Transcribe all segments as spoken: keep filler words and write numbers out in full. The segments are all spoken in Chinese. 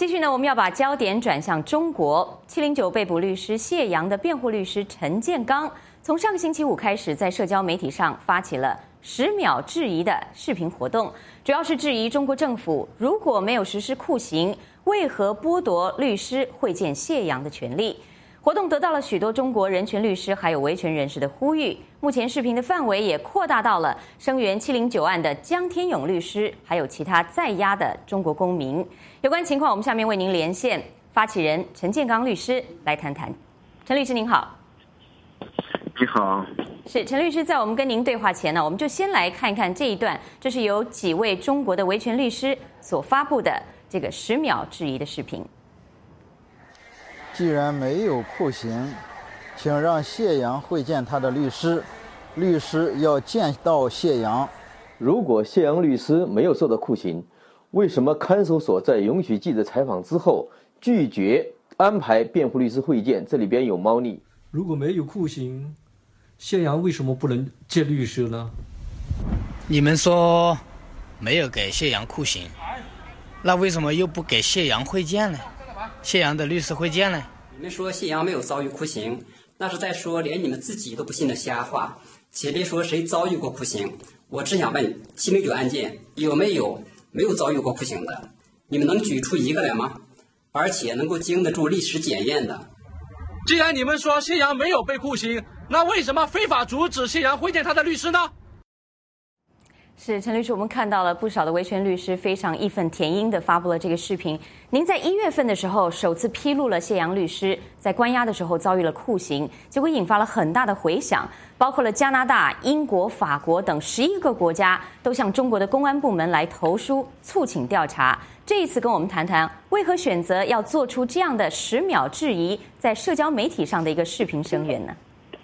继续呢，我们要把焦点转向中国。七零九被捕律师谢阳的辩护律师陈建刚，从上个星期五开始，在社交媒体上发起了十秒质疑的视频活动，主要是质疑中国政府如果没有实施酷刑，为何剥夺律师会见谢阳的权利？活动得到了许多中国人权律师还有维权人士的呼吁。目前视频的范围也扩大到了声援七零九案的江天勇律师，还有其他在押的中国公民。有关情况，我们下面为您连线发起人陈建刚律师来谈谈。陈律师您好。 你好。 是陈律师，在我们跟您对话前呢，我们就先来看一看这一段，这是由几位中国的维权律师所发布的这个十秒质疑的视频。 既然没有酷刑，请让谢阳会见他的律师，律师要见到谢阳。 如果谢阳律师没有受到酷刑，为什么看守所在允许记者采访之后拒绝安排辩护律师会见？这里边有猫腻。 如果没有酷刑，谢阳为什么不能见律师呢？ 你们说没有给谢阳酷刑，那为什么又不给谢阳会见呢？谢阳的律师会见呢？ 你们说谢阳没有遭遇酷刑，那是在说连你们自己都不信的瞎话，且别说谁遭遇过酷刑。我只想问，七零九案件有没有没有遭遇过酷刑的？你们能举出一个来吗？而且能够经得住历史检验的。 既然你们说谢阳没有被酷刑，那为什么非法阻止谢阳会见他的律师呢？ 是陈律师，我们看到了不少的维权律师非常义愤填膺地发布了这个视频。您在一月份的时候首次披露了谢阳律师在关押的时候遭遇了酷刑，结果引发了很大的回响，包括了加拿大、英国、法国等十一个国家都向中国的公安部门来投书促请调查。这一次跟我们谈谈为何选择要做出这样的十秒质疑在社交媒体上的一个视频声援呢？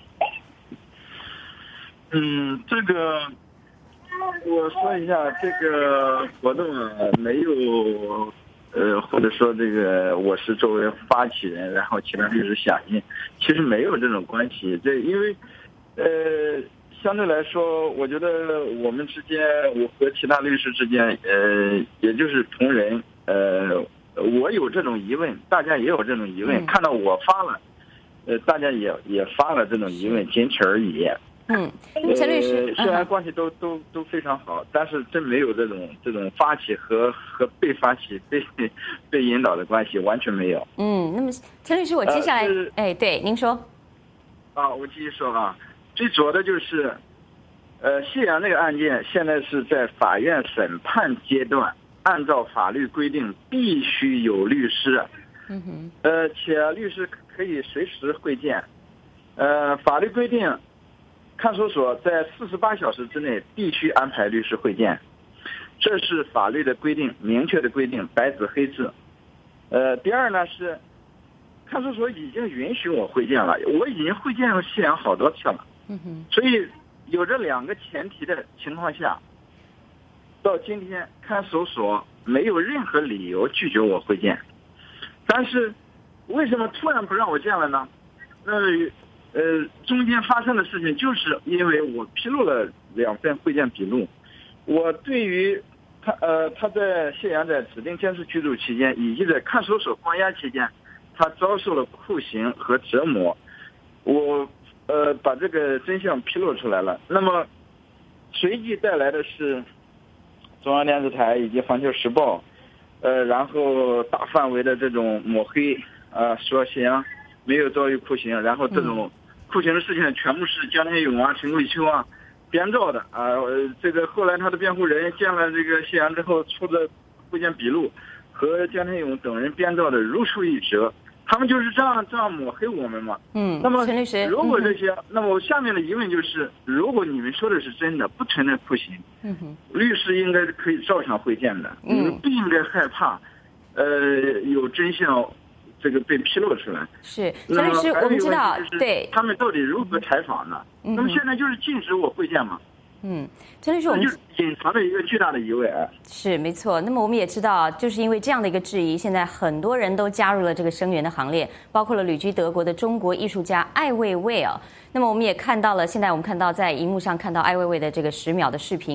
嗯，这个我说一下，这个活动啊，没有，呃，或者说这个我是作为发起人，然后其他律师响应，其实没有这种关系。这因为，呃，相对来说，我觉得我们之间，我和其他律师之间，呃，也就是同仁，呃，我有这种疑问，大家也有这种疑问，看到我发了，呃，大家也也发了这种疑问，仅此而已。 嗯，陈律师， 呃、虽然关系都都都非常好，但是真没有这种这种发起和和被发起、被被引导的关系，完全没有。 嗯，那么陈律师，我接下来，呃、哎，对，您说。 啊，我继续说啊，最主要的就是，呃，谢阳那个案件现在是在法院审判阶段，按照法律规定必须有律师， 嗯哼， 呃，且律师可以随时会见，呃，法律规定。看守所在四十八小时之内必须安排律师会见，这是法律的规定，明确的规定，白纸黑字。呃，第二呢是，看守所已经允许我会见了，我已经会见了谢阳好多次了。 嗯哼。 所以有这两个前提的情况下，到今天看守所没有任何理由拒绝我会见，但是为什么突然不让我见了呢？那。呃，中间发生的事情就是因为我披露了两份会见笔录，我对于他呃他在谢阳在指定监视居住期间以及在看守所关押期间，他遭受了酷刑和折磨，我呃把这个真相披露出来了。那么随即带来的是中央电视台以及环球时报，呃然后大范围的这种抹黑啊、呃，说谢阳没有遭遇酷刑，然后这种酷刑的事情全部是江天勇啊、陈桂秋啊编造的啊。这个后来他的辩护人见了这个谢阳之后出的会见笔录，和江天勇等人编造的如出一辙。他们就是这样这样抹黑我们嘛。 嗯， 那么陈律师， 如果这些，嗯、那么我下面的疑问就是，如果你们说的是真的，不存在酷刑， 嗯哼， 律师应该可以照常会见的，你们不应该害怕，呃，有真相。这个被披露出来是陈律师，我们知道，对他们到底如何采访呢？ 嗯、 那么现在就是禁止我会见嘛？ 嗯，陈律师，我们就隐藏着一个巨大的疑问。 是没错。那么我们也知道，就是因为这样的一个质疑，现在很多人都加入了这个声援的行列，包括了旅居德国的中国艺术家艾未未哦。那么我们也看到了，现在我们看到在荧幕上看到艾未未的这个十秒的视频，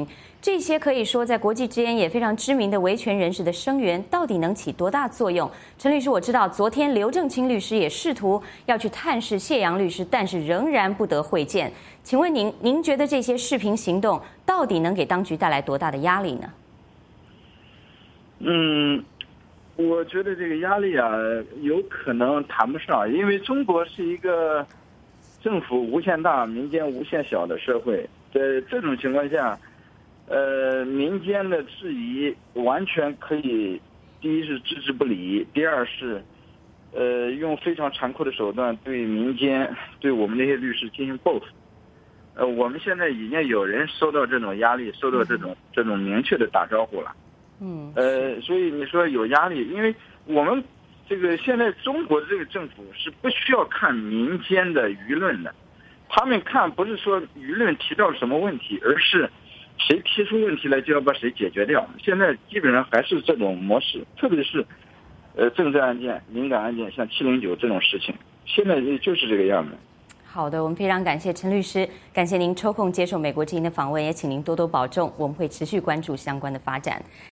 这些可以说在国际之间也非常知名的维权人士的声援，到底能起多大作用？陈律师，我知道昨天刘正清律师也试图要去探视谢阳律师，但是仍然不得会见。请问您，您觉得这些视频行动到底能给当局带来多大的压力呢？ 嗯，我觉得这个压力啊，有可能谈不上，因为中国是一个政府无限大、民间无限小的社会，在这种情况下，呃，民间的质疑完全可以，第一是置之不理，第二是，呃，用非常残酷的手段对民间、对我们这些律师进行报复。呃，我们现在已经有人受到这种压力，受到这种这种明确的打招呼了。 嗯， 呃，所以你说有压力，因为我们这个现在中国的这个政府是不需要看民间的舆论的，他们看不是说舆论提到了什么问题，而是谁提出问题来就要把谁解决掉。现在基本上还是这种模式，特别是呃政治案件、敏感案件，像七零九这种事情，现在就是这个样子。 好的，我们非常感谢陈律师，感谢您抽空接受美国之音的访问，也请您多多保重，我们会持续关注相关的发展。